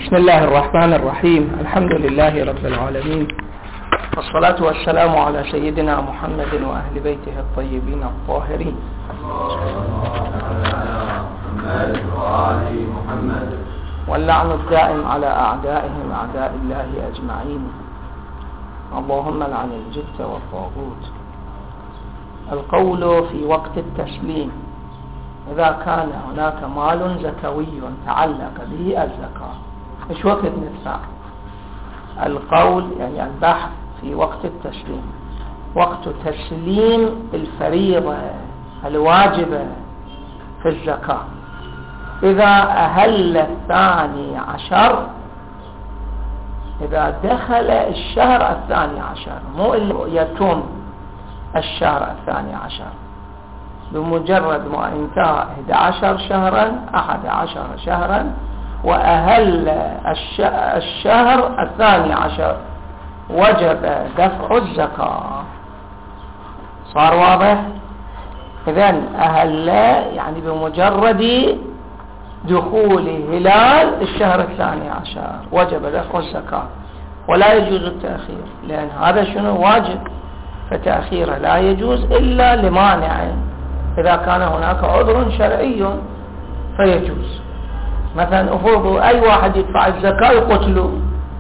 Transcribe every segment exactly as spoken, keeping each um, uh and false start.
بسم الله الرحمن الرحيم. الحمد لله رب العالمين، والصلاة والسلام على سيدنا محمد وأهل بيته الطيبين الطاهرين، واللعن الدائم على أعدائهم أعداء الله أجمعين. اللهم لعن الجبت والطاغوت. القول في وقت التسليم: إذا كان هناك مال زكوي تعلق به الزكاة، إيش وقت ندفع؟ القول يعني البحث في وقت التسليم، وقت تسليم الفريضة الواجبة في الزكاة. إذا أهل الثاني عشر، إذا دخل الشهر الثاني عشر، مو يتم الشهر الثاني عشر، بمجرد ما انتهى إحدى عشر شهرا أحد عشر شهرا وأهل الشهر الثاني عشر، وجب دفع الزكاة. صار واضح؟ إذن أهل يعني بمجرد دخول هلال الشهر الثاني عشر وجب دفع الزكاة، ولا يجوز التأخير، لأن هذا شنو واجب، فتأخيره لا يجوز إلا لمانع. إذا كان هناك عذر شرعي فيجوز. مثلا أفرضوا أي واحد يدفع الزكاة يقتلوا،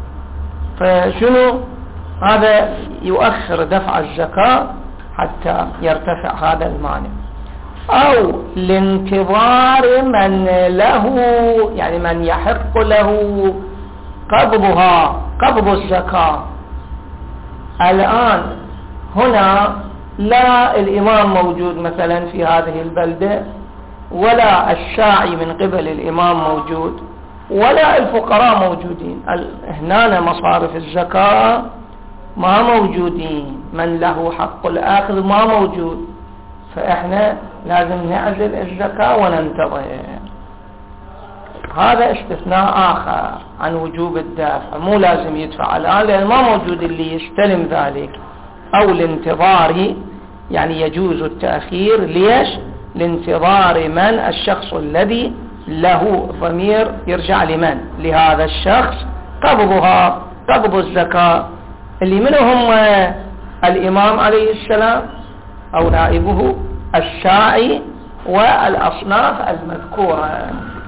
فشنو هذا؟ يؤخر دفع الزكاة حتى يرتفع هذا المانع. أو لانتظار من له، يعني من يحق له قبضها، قبض الزكاة. الآن هنا لا الإمام موجود مثلا في هذه البلدة، ولا الساعي من قبل الإمام موجود، ولا الفقراء موجودين. هنا مصارف الزكاة ما موجودين، من له حق الأخذ ما موجود، فإحنا لازم نعزل الزكاة وننتظر. هذا استثناء آخر عن وجوب الدفع، مو لازم يدفع الآن لأن ما موجود اللي يستلم ذلك. أو الانتظار يعني يجوز التأخير. ليش؟ لانتظار من؟ الشخص الذي له ضمير يرجع لمن؟ لهذا الشخص قبضها، قبض الزكاة، اللي منهم الإمام عليه السلام أو نائبه، الساعي، والأصناف المذكورة.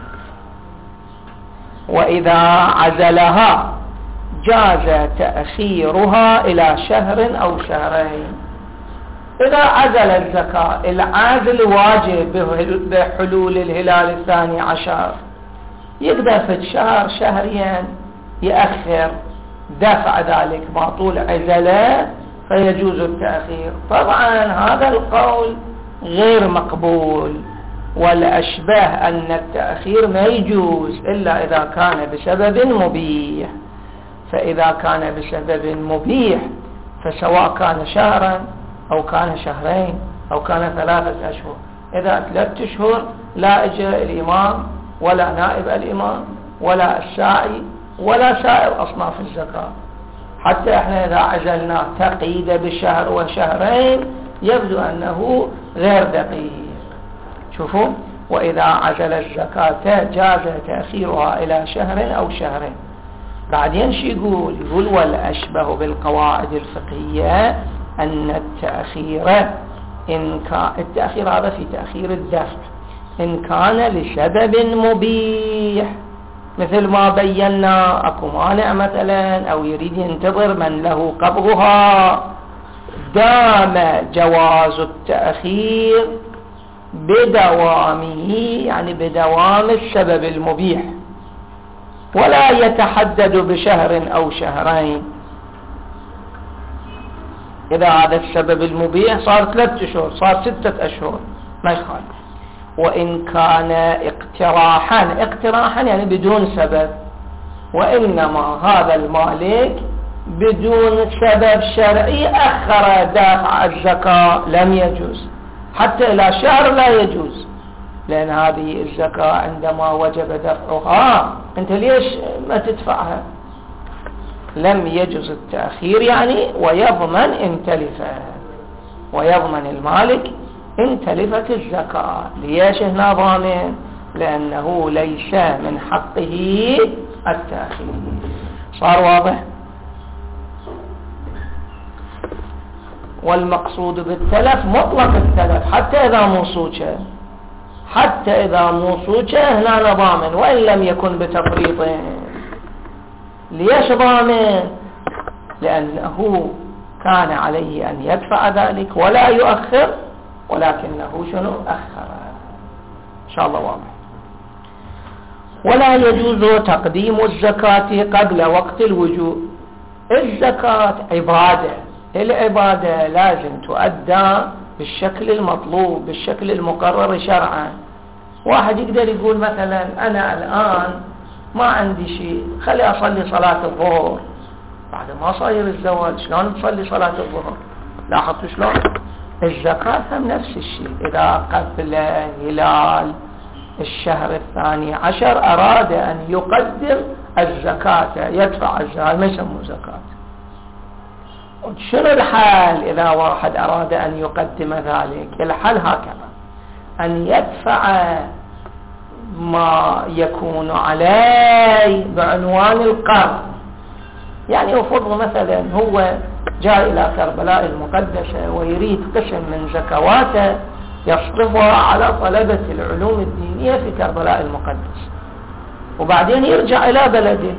وإذا عزلها جاز تأخيرها إلى شهر أو شهرين. إذا عزل الزكاة، العزل واجب بحلول الهلال الثاني عشر، يقدر في شهر شهرين يأخر دفع ذلك ما طول عزله، فيجوز التأخير. طبعا هذا القول غير مقبول، والأشبه أن التأخير ما يجوز إلا إذا كان بسبب مبيح. فإذا كان بسبب مبيح، فسواء كان شهرا أو كان شهرين أو كان ثلاثة أشهر، إذا ثلاثة أشهر لا إجى الإمام ولا نائب الإمام ولا الساعي ولا سائر أصناف الزكاة. حتى إحنا إذا عزلنا تقييد بشهر وشهرين يبدو أنه غير دقيق. شوفوا، وإذا عزل الزكاة جاز تأخيرها إلى شهر أو شهرين. بعدين شو يقول؟ يقول والأشبه بالقواعد الفقهية أن التأخير إن كان التأخير هذا في تأخير الدفع إن كان لسبب مبيح، مثل ما بينا أكو مانع مثلا، أو يريد ينتظر من له قبضها، دام جواز التأخير بدوامه، يعني بدوام السبب المبيح، ولا يتحدد بشهر أو شهرين. إذا هذا السبب المبيح صار ثلاثة أشهر، صار ستة أشهر، ما يخالف. وإن كان اقتراحا، اقتراحا يعني بدون سبب، وإنما هذا المالك بدون سبب شرعي أخر دافع الزكاة، لم يجوز. حتى إلى شهر لا يجوز، لأن هذه الزكاة عندما وجب دفعها أنت ليش ما تدفعها؟ لم يجوز التأخير يعني، ويضمن إن تلفت، ويضمن المالك إن تلفت الزكاة. ليش هنا ضامن؟ لأنه ليس من حقه التأخير. صار واضح؟ والمقصود بالتلف مطلق التلف حتى إذا موصوكه، حتى إذا موصوكه هنا ضامن وإن لم يكن بتفريط. ليش ضامن؟ لأنه كان عليه أن يدفع ذلك ولا يؤخر، ولكنه شنو أخر. إن شاء الله واضح. ولا يجوز تقديم الزكاة قبل وقت الوجوب. الزكاة عبادة، العبادة لازم تؤدى بالشكل المطلوب، بالشكل المقرر شرعا. واحد يقدر يقول مثلا أنا الآن ما عندي شيء، خلي أصلي صلاة الظهر، بعد ما صاير الزواج شلون تصلي صلاة الظهر؟ لاحظتوا شلون؟ الزكاة هم نفس الشيء. إذا قبل هلال الشهر الثاني عشر أراد أن يقدم الزكاة يدفع الزكاة، ما يسموه زكاة. شنو الحال إذا واحد أراد أن يقدم ذلك؟ الحال هكذا، أن يدفع ما يكون عليه بعنوان القرض. يعني أفرض مثلا هو جاء إلى كربلاء المقدسة ويريد قسم من زكواته يصرفها على طلبة العلوم الدينية في كربلاء المقدسة، وبعدين يرجع إلى بلده.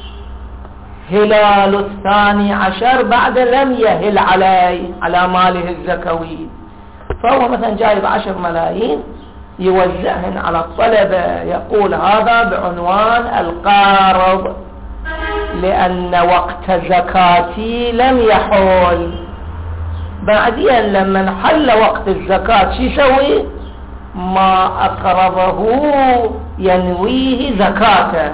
هلال الثاني عشر بعد لم يهل عليه على ماله الزكوي، فهو مثلا جايب عشر ملايين يوزعهن على الطلبة، يقول هذا بعنوان القارض لأن وقت زكاتي لم يحول. بعدين لما حل وقت الزكاة شو يسوي؟ ما أقرضه ينويه زكاته.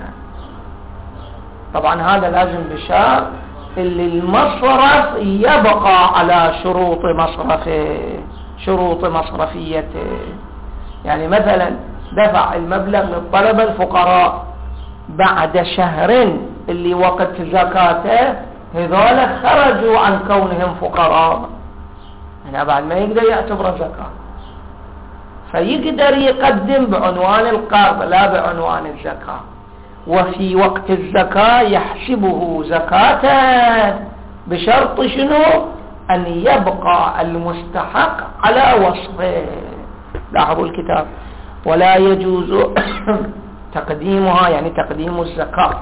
طبعا هذا لازم بشرط اللي المصرف يبقى على شروط مصرفه، شروط مصرفيته. يعني مثلا دفع المبلغ للطلبة الفقراء، بعد شهر اللي وقت زكاته هذول خرجوا عن كونهم فقراء، هنا بعد ما يقدر يعتبر زكاة، فيقدر يقدم بعنوان القرض لا بعنوان الزكاة. وفي وقت الزكاة يحسبه زكاة بشرط شنو؟ أن يبقى المستحق على وصفه. لاحظوا الكتاب. ولا يجوز تقديمها يعني تقديم الزكاة،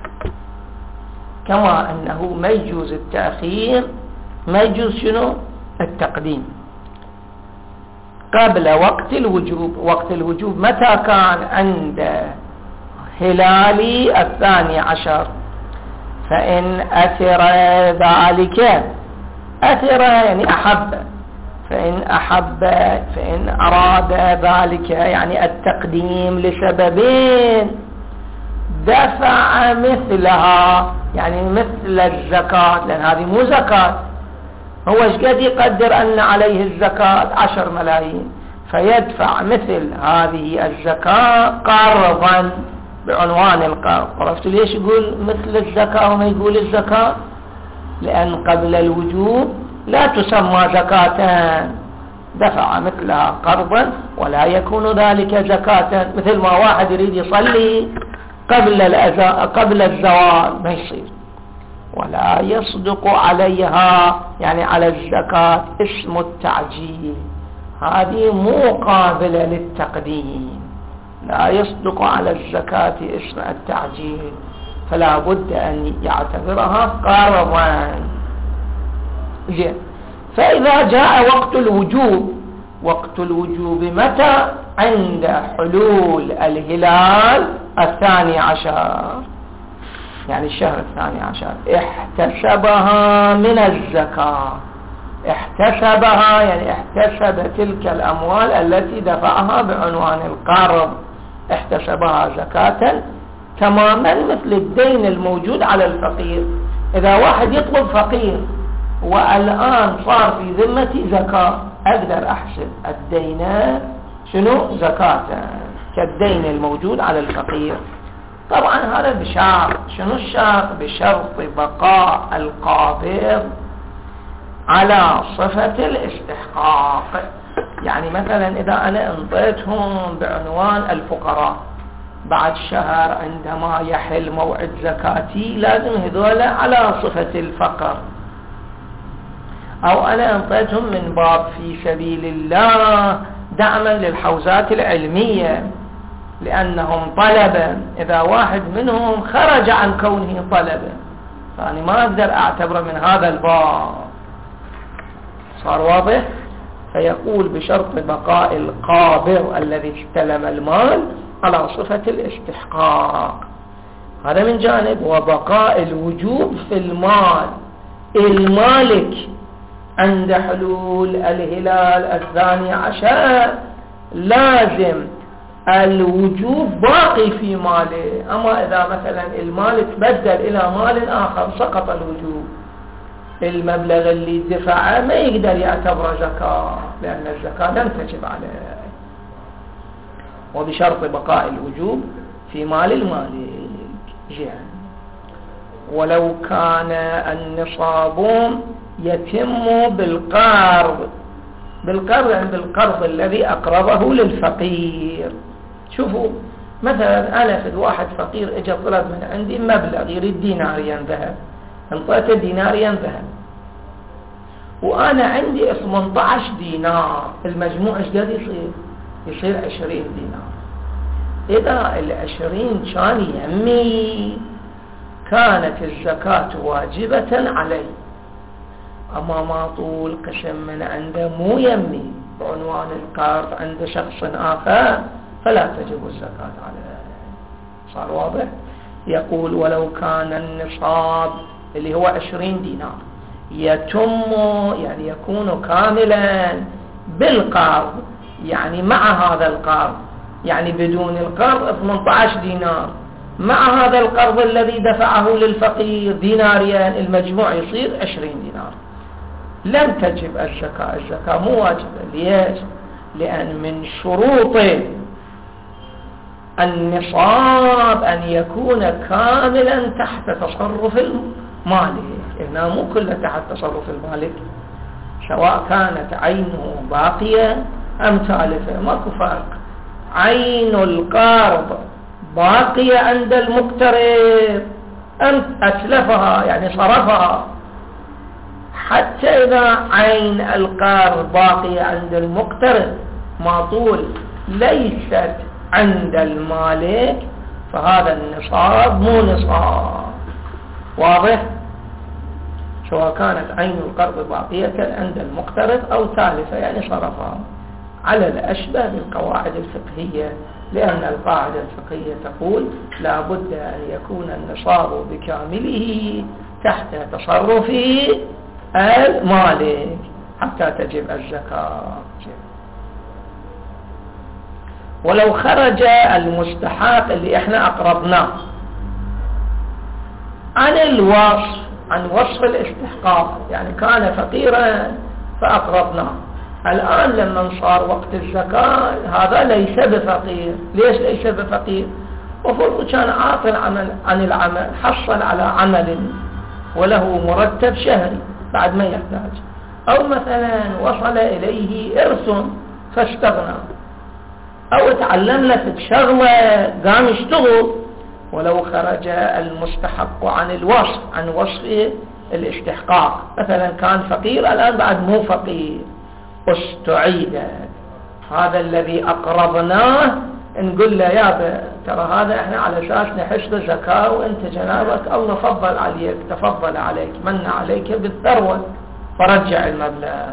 كما أنه ما يجوز التأخير، ما يجوز شنو؟ التقديم قبل وقت الوجوب. وقت الوجوب متى كان؟ عند هلال الثاني عشر. فإن أثر ذلك، أثر يعني أحب، فإن أحب فإن أراد ذلك يعني التقديم لسببين، دفع مثلها يعني مثل الزكاة، لأن هذه مو زكاة. هو ايش قد يقدر أن عليه الزكاة؟ عشر ملايين، فيدفع مثل هذه الزكاة قرضا بعنوان القرض. عرفتوا ليش يقول مثل الزكاة وما يقول الزكاة؟ لأن قبل الوجوب لا تسمى زكاة، دفع مثلها قرضا ولا يكون ذلك زكاة. مثل ما واحد يريد يصلي قبل قبل الزوال ما يصير، ولا يصدق عليها يعني على الزكاة اسم التعجيل، هذه مو قابلة للتقديم، لا يصدق على الزكاة اسم التعجيل، فلا بد أن يعتبرها قرضا. زين. فإذا جاء وقت الوجوب، وقت الوجوب متى؟ عند حلول الهلال الثاني عشر، يعني الشهر الثاني عشر، احتسبها من الزكاة. احتسبها يعني احتسب تلك الأموال التي دفعها بعنوان القرض، احتسبها زكاة تماما مثل الدين الموجود على الفقير. إذا واحد يطلب فقير والآن صار في ذمتي زكاة، أقدر أحسب الدين شنو؟ زكاة كالدين الموجود على الفقير. طبعا هذا بشرط، شنو الشرط؟ بشرط بقاء القابض على صفة الاستحقاق. يعني مثلا إذا أنا انطيتهم بعنوان الفقراء بعد شهر عندما يحل موعد زكاتي لازم هذول على صفة الفقر، أو أنا أنطيتهم من باب في سبيل الله دعما للحوزات العلمية لأنهم طلبة، إذا واحد منهم خرج عن كونه طلبة فأنا ما أقدر أعتبره من هذا الباب. صار واضح؟ فيقول بشرط بقاء القابض الذي استلم المال على صفة الاستحقاق، هذا من جانب. وبقاء الوجوب في المال، المالك عند حلول الهلال الثاني عشر لازم الوجوب باقي في ماله، أما إذا مثلا المال تبدل إلى مال آخر سقط الوجوب، المبلغ اللي دفعه ما يقدر يعتبر زكاة لأن الزكاة لم تجب عليه. وبشرط بقاء الوجوب في مال المالك جهة. ولو كان النصاب يتم بالقرض، بالقرض يعني بالقرض الذي أقربه للفقير. شوفوا مثلا أنا في واحد فقير اجى طلب من عندي مبلغ يريد ديناريا ذهب، انطيته ديناريا ذهب وأنا عندي ثمانية عشر دينار، المجموع ايش قد يصير؟ يصير عشرين دينار. إذا العشرين كان يمي كانت الزكاة واجبة علي، أما ما طول قسم من عنده مو يمي بعنوان القرض عند شخص آخر فلا تجب الزكاة عليه. صار واضح؟ يقول ولو كان النصاب اللي هو عشرين دينار يتم يعني يكون كاملا بالقرض، يعني مع هذا القرض، يعني بدون القرض ثمانية عشر دينار مع هذا القرض الذي دفعه للفقير ديناريا، المجموع يصير عشرين دينار، لم تجب الزكاة. الزكاة مو واجبة. ليش؟ لأن من شروط النصاب أن يكون كاملا تحت تصرف المالك، إنه مو كله تحت تصرف المالك، سواء كانت عينه باقية أم تالفة ماكو فرق. عين القرض باقية عند المقترض أم أتلفها يعني صرفها، حتى إذا عين القرض باقية عند المقترض ما طول ليست عند المالك فهذا النصاب مو نصاب. واضح؟ سواء كانت عين القرض باقية عند المقترض أو تالفة يعني صرفها، على الأشبه بالقواعد الفقهية، لأن القاعدة الفقهية تقول لا بد أن يكون النصاب بكامله تحت تصرف المالك حتى تجب الزكاة. ولو خرج المستحق اللي احنا أقربناه عن الوصف، عن وصف الاستحقاق، يعني كان فقيرا فأقربناه، الآن لما صار وقت الزكاة هذا ليس بفقير. ليش ليس بفقير؟ وفرض كان عاطل عمل عن العمل، حصل على عمل وله مرتب شهري بعد ما يحتاج، أو مثلا وصل إليه إرث فاستغنى، أو تعلم لك شغلة قام يشتغل. ولو خرج المستحق عن الوصف، عن وصف الاستحقاق، مثلا كان فقير الآن بعد مو فقير، استعيد هذا الذي أقربناه نقول له يا ترى هذا احنا على اساس نحس زكاة وانت جنابك الله فضل عليك، تفضل عليك، من عليك بالثروة، فرجع المبلغ.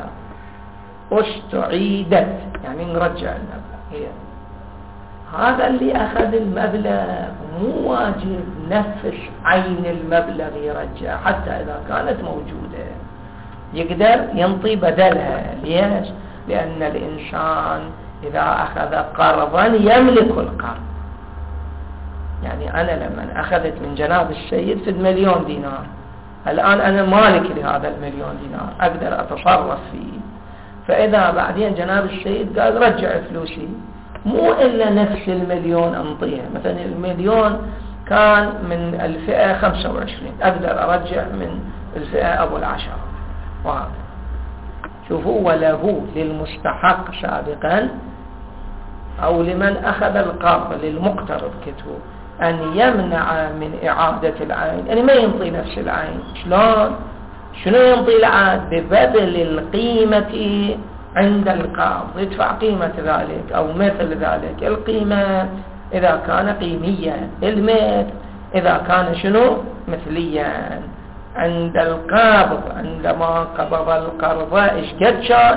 استعيدت يعني نرجع المبلغ. هي هذا اللي أخذ المبلغ مو واجب نفس عين المبلغ يرجع حتى إذا كانت موجودة، يقدر ينطي بدلها. ليش؟ لأن الإنسان إذا أخذ قرضا يملك القرض. يعني أنا لما أخذت من جناب السيد في المليون دينار، الآن أنا مالك لهذا المليون دينار، أقدر أتصرف فيه. فإذا بعدين جناب السيد قال رجع فلوسي، مو إلا نفس المليون أنطيها، مثلا المليون كان من الفئة خمسة وعشرين، أقدر أرجع من الفئة أبو العشرة. وهذا شوفوا وله للمستحق سابقا أو لمن أخذ القرض للمقترض كتبه أن يمنع من إعادة العين، يعني ما ينطي نفس العين. شلون؟ شنو ينطي العين؟ ببذل القيمة عند القرض، يدفع قيمة ذلك أو مثل ذلك. القيمة إذا كان قيميا، المثل إذا كان شنو؟ مثليا. عند القبض عندما قبض القرض إيش قد كان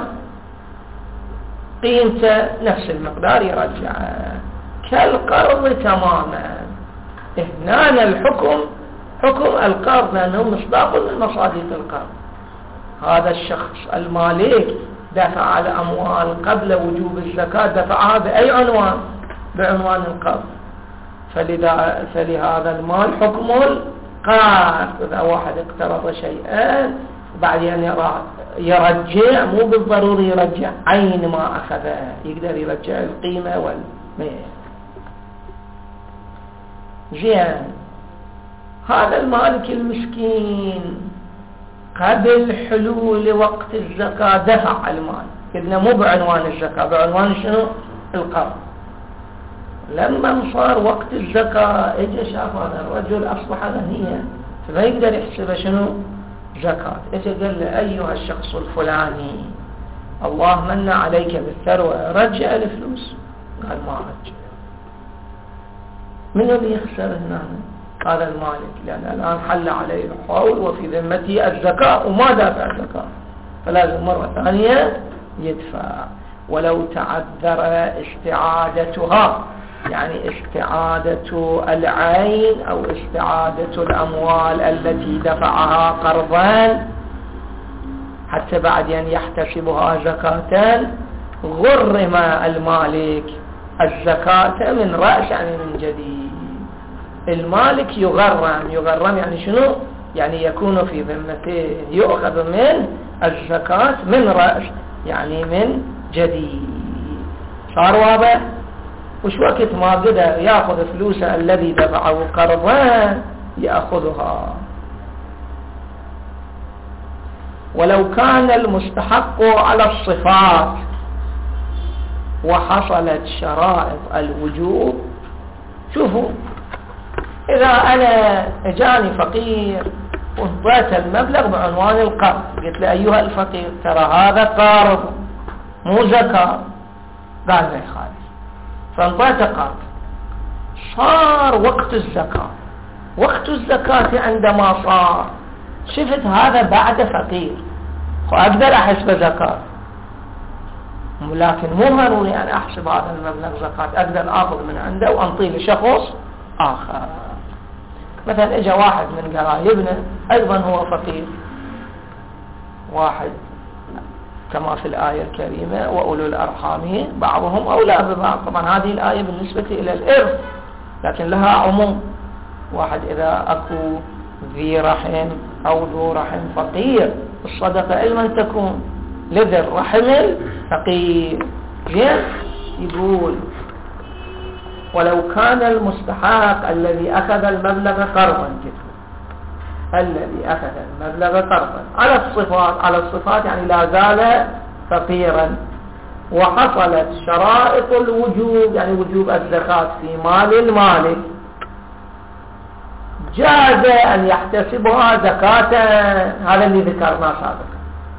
قيمته نفس المقدار يرجعه كالقرض تماما. هنا الحكم حكم القرض لأنه مصداق من مصادق القرض. هذا الشخص المالك دفع الأموال قبل وجوب الزكاة، دفعها بأي عنوان؟ بعنوان القرض. فلذا فلهذا المال حكم القرض. إذا واحد اقترض شيئا بعدين يرجع، مو بالضروري يرجع عين ما أخذه، يقدر يرجع القيمة والمال. زين، هذا المالك المسكين قبل حلول وقت الزكاة دفع المال، قلنا مو بعنوان الزكاة، بعنوان شنو؟ القرض. لما صار وقت الزكاة اجى شاف هذا الرجل أصبح غنيا، فما يقدر يحسب شنو؟ زكاة. اجى قال له أيها الشخص الفلاني الله من عليك بالثروة، رجع الفلوس. قال ما رجع. من اللي يخسر هنا؟ هذا المالك، لأن الآن حل عليه الحول وفي ذمته الزكاة وما دافع الزكاة، فلازم مرة ثانية يدفع. ولو تعذر استعادتها، يعني استعادة العين أو استعادة الأموال التي دفعها قرضا حتى بعدين يحتسبها زكاة، غرم المالك الزكاة من رأس يعني من جديد. المالك يغرم، يغرم يعني شنو؟ يعني يكون في ذمته، يؤخذ من الزكاة من رأس يعني من جديد. صار واضح؟ وش وقت ما قدر يأخذ فلوسه الذي دفعه قرضا يأخذها. ولو كان المستحق على الصفات وحصلت شرائط الوجوب. شوفوا، إذا أنا جاني فقير وانطيت المبلغ بعنوان القرض، قلت له أيها الفقير ترى هذا قرض مو زكاة، قال لي خالص، فانطيت قرض. صار وقت الزكاة، وقت الزكاة عندما صار شفت هذا بعد فقير وأقدر أحسب زكاة، لكن مو ضروري أن أحسب هذا المبلغ زكاة، أقدر أخذ من عنده وأنطيه لشخص آخر. مثلا إجا واحد من قرايبنا أيضا هو فقير، واحد كما في الآية الكريمة وأولو الأرحام بعضهم أولى ببعض. طبعا هذه الآية بالنسبة إلى الإرث لكن لها عموم. واحد إذا أكو ذي رحم أو ذو رحم فقير، الصدقة علما تكون لذي الرحم الفقير. زين، يقول ولو كان المستحق الذي أخذ المبلغ قرضا كده، الذي أخذ المبلغ قرضا على الصفات، على الصفات يعني لا زال فقيرا، وحصلت شرائط الوجوب يعني وجوب الزكاة في مال المالك، جاز أن يحتسبها زكاة. هذا اللي ذكرناه سابقا،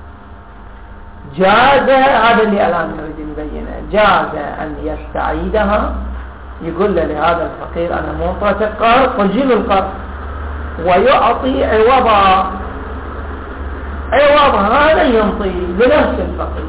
جاز، هذا اللي الآن نريد نبينه، جاز أن يستعيدها. يقول له لهذا الفقير أنا منطقة القرض فجيل القرض، ويعطي عوضا، عوض هذا ينطي لنفس الفقير،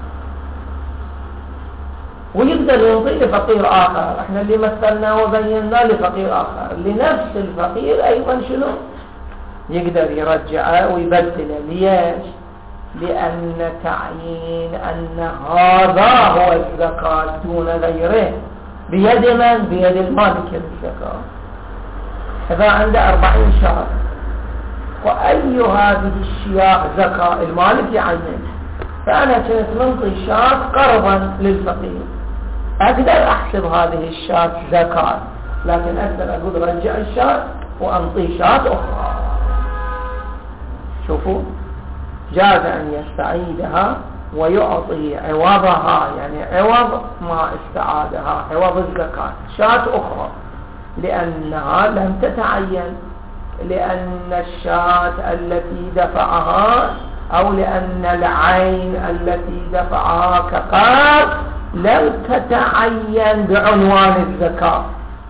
ويقدر ينطي لفقير آخر. احنا اللي مثلنا وبينا لفقير آخر، لنفس الفقير أيضا شنو يقدر يرجعه ويبدله. ليش؟ لأن تعيين أن هذا هو الزكاة دون غيره بيد من؟ بيد المالك الزكاة. إذا عنده أربعين شهر وأي هذه الشياء زكاة المالك يعين، فأنا كنت منطي شاة قرضا للفقير، أقدر أحسب هذه الشاة زكاة، لكن أقدر أقول رجع الشاة وأنطي شاة أخرى. شوفوا، جاز أن يستعيدها ويعطي عوضها، يعني عوض ما استعادها، عوض الزكاة شاة أخرى، لأنها لم تتعين، لأن الشاة التي دفعها أو لأن العين التي دفعها كقرض لم تتعين بعنوان الزكاة.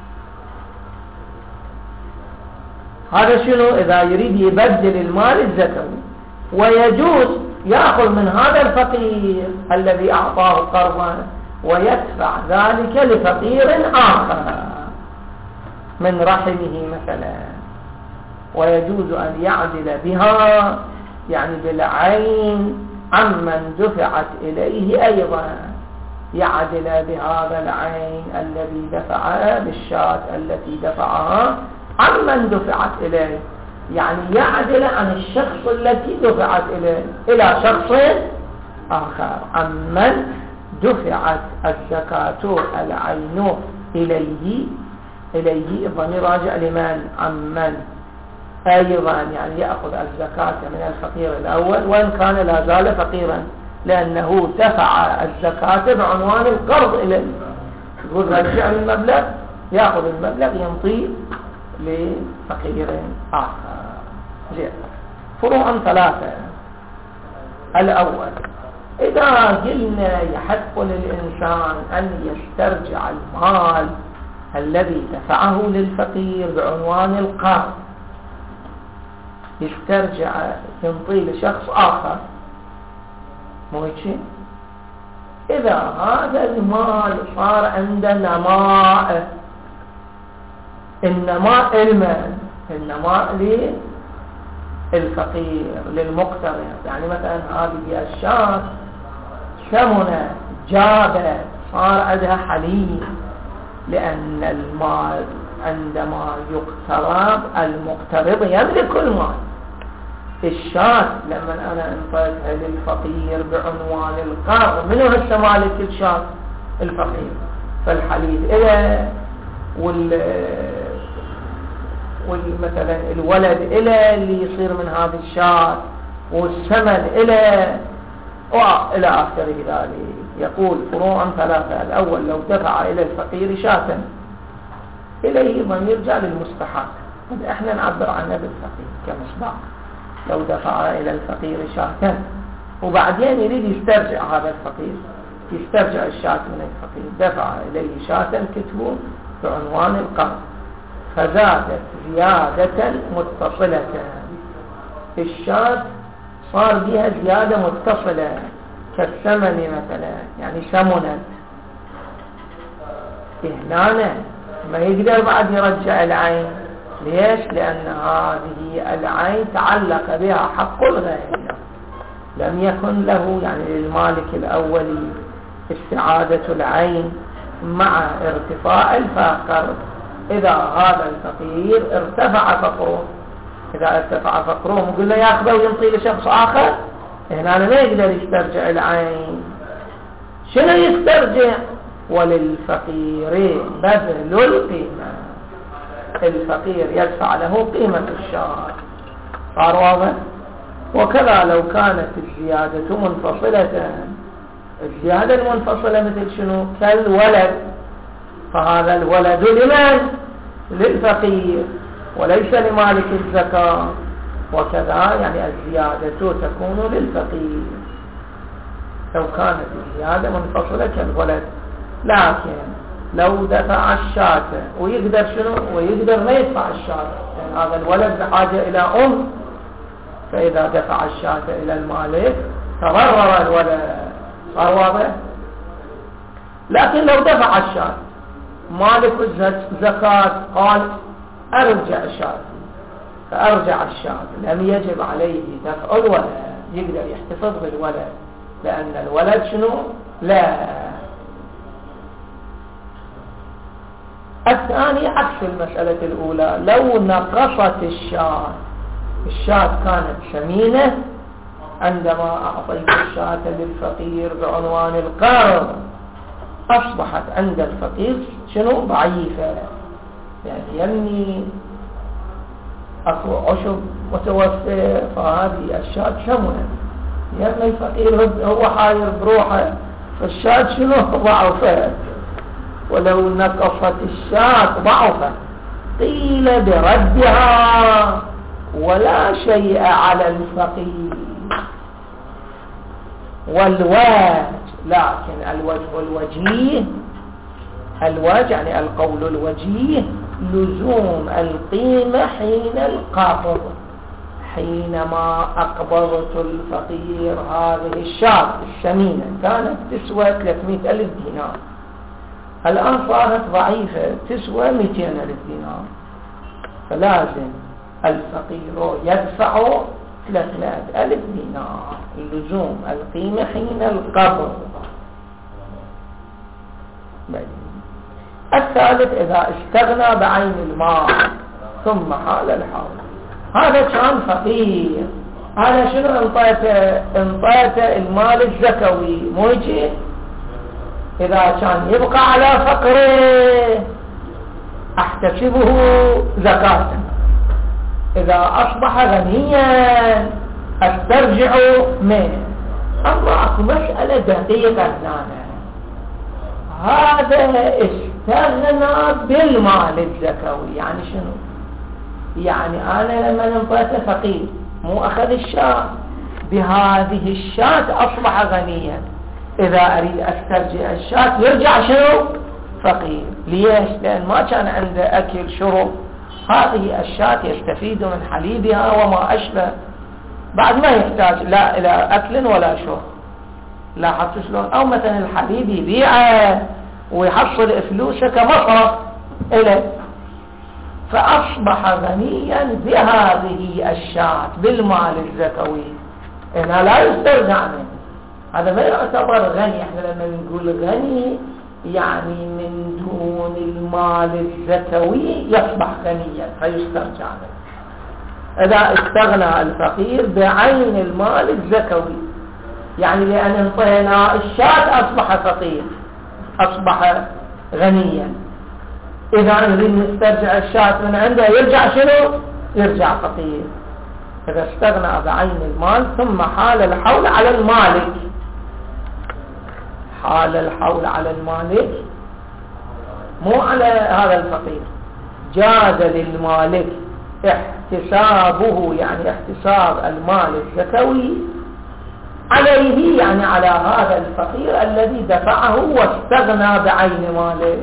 هذا شنو؟ إذا يريد يبدل المال الزكوي ويجوز يأخذ من هذا الفقير الذي أعطاه قرضا ويدفع ذلك لفقير آخر من رحمه مثلا، ويجوز أن يعدل بها يعني بالعين عمن دفعت إليه أيضا، يعدل بهذا العين الذي دفعها بالشاة التي دفعها عمن دفعت إليه، يعني يعدل عن الشخص التي دفعت إليه إلى شخص آخر عمن دفعت الزكاة العين إليه. إليه الضمير راجع لمن؟ عمن أيضا، يعني يأخذ الزكاة من الفقير الأول وإن كان لا زال فقيرا، لأنه دفع الزكاة بعنوان القرض إليه. يقول رجع المبلغ، يأخذ المبلغ ينطيه لفقير آخر. زين. فروع ثلاثة. الأول، إذا قلنا يحق للإنسان أن يسترجع المال الذي دفعه للفقير بعنوان القرض، يسترجع ينطيه لشخص آخر، مو هيك؟ إذا هذا المال صار عند نماء، النماء المن النماء للفقير للمقترض، يعني مثلا هذه الشاة ثمنة جابت صار عندها حليب، لأن المال عندما يقترض المقترض يملك المال. الشاة لما أنا انطيتها للفقير بعنوان القرض، منو هسه مالك الشاة؟ الفقير. فالحليب إله وال والمثلا الولد إله اللي يصير من هذه الشاة، والثمن إله وإلى آخر ذلك. يقول فروع ثلاثة. الأول، لو دفع إلى الفقير شاة، إليه ضمير يرجع للمستحق، احنا نعبر عنه بالفقير كمصداق. لو دفع إلى الفقير شاة وبعدين يريد يسترجع هذا الفقير، يسترجع الشاة من الفقير، دفع إليه شاة كتبه بعنوان القرض، فزادت زيادة متصلة، الشاة صار بها زيادة متصلة كالثمن مثلا، يعني ثمنت، هنا ما يقدر بعد يرجع العين. ليش؟ لأن هذه العين تعلق بها حق الغير، لم يكن له يعني للمالك الأولي استعادة العين مع ارتفاع الفقر. إذا هذا الفقير ارتفع فقره، إذا ارتفع فقره نقول له يأخذه وينطي لشخص آخر، هنا ما يقدر يسترجع العين. شنو يسترجع؟ وللفقير بذل القيمة، الفقير يدفع له قيمة الشاة. صار واضح؟ وكذا لو كانت الزيادة منفصلة، الزيادة المنفصلة مثل شنو؟ كالولد، فهذا الولد لمن؟ للفقير وليس لمالك الزكاة، وكذا يعني الزيادة تكون للفقير لو كانت الزيادة منفصلة كالولد. لكن لو دفع الشاة ويقدر شنو؟ ويقدر ما يدفع الشاة، يعني هذا الولد بحاجة إلى أم، فإذا دفع الشاة إلى المالك تضرر الولد. صار واضح؟ لكن لو دفع الشاة مالك الزكاة قال أرجع الشاة، فأرجع الشاة، لم يجب عليه دفع الولد، يقدر يحتفظ بالولد، لأن الولد شنو؟ لا. الثاني عكس المسألة الأولى، لو نقصت الشاة، الشاة كانت ثمينة عندما أعطيت الشاة للفقير بعنوان القرض، أصبحت عند الفقير شنو؟ ضعيفة، يعني يمني أكو عشب متوفر، فهذه الشاة ثمنة يا ابن الفقير هو حاير بروحه، فالشاة شنو ضعفت، ولو نقصت الشاة ضعفت. قيل بردها ولا شيء على الفقير. والوجه، لكن الوجه الوجيه، الوجه يعني القول الوجيه لزوم القيمة حين القبض. حينما أقبضت الفقير هذه الشاة الثمينة كانت تسوى ثلاثمائة ألف دينار، الآن صارت ضعيفة تسوى مئتين ألف دينار، فلازم الفقير يدفع ثلاثمائة ألف دينار لزوم القيمة حين القبض. الثالث إذا استغنى بعين المال ثم حال الحول. هذا كان فقير، هذا شنو انطيته؟ انطيته المال الزكوي، مو يجي إذا كان يبقى على فقره احتسبه زكاة، إذا أصبح غنيا استرجع منه. أما أكو مسألة دقيقة هنا، هذا استغنى بالمال الزكوي، يعني شنو؟ يعني أنا لما انطيته فقير مو أخذ الشاة، بهذه الشاة أصبح غنيا، إذا أريد أسترجع الشاة يرجع شنو؟ فقير. ليش؟ لأن ما كان عنده أكل شرب، هذه الشاة يستفيد من حليبها وما أشبه، بعد ما يحتاج لا إلى أكل ولا شرب. لاحظت شلون؟ أو مثلا الحليب يبيعه ويحصل فلوسه كمصرف إليه، فأصبح غنيا بهذه الشاة بالمال الزكوي، هنا لا يسترجع منه. هذا ما يعتبر غني. احنا لما نقول غني يعني من دون المال الزكوي يصبح غنيا فيسترجع منه. إذا استغنى الفقير بعين المال الزكوي، يعني لأن انطينا الشاة أصبح فقير، أصبح غنيا. إذا نريد نسترجع الشاة من عنده يرجع شنو؟ يرجع فقير. إذا استغنى بعين المال ثم حال الحول على المالك. حال الحول على المالك مو على هذا الفقير. جاز للمالك احتسابه، يعني احتساب المال الزكوي عليه، يعني على هذا الفقير الذي دفعه واستغنى بعين ماله،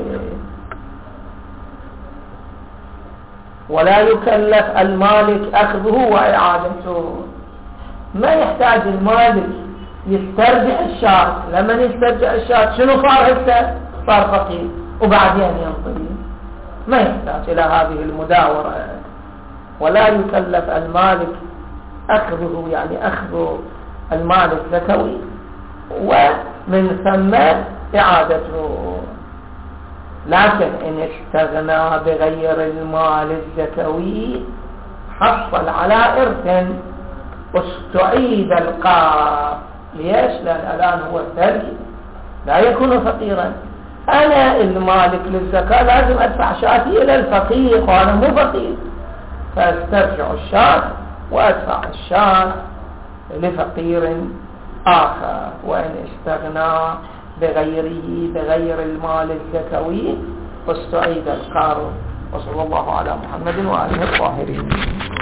ولا يكلف المالك أخذه وإعادته. ما يحتاج المالك يسترجع الشاة، لما يسترجع الشاة شنو صار هسه؟ صار فقير وبعدين ينطي، ما يحتاج إلى هذه المداورة. ولا يكلف المالك أخذه، يعني أخذ المال الزكوي ومن ثم إعادته. لكن إن استغنى بغير المال الزكوي حصل على إرث واستعيد القار. ليش؟ لأن الآن هو ثري لا يكون فقيرا. أنا المالك للزكاة لازم أدفع شاتي إلى الفقير وأنا مو فقير، فاسترجع الشات وأدفع الشات لفقير آخر. وإن استغنى بغيره بغير المال الزكوي واستعيد القار. وصلى الله على محمد وآله الطاهرين.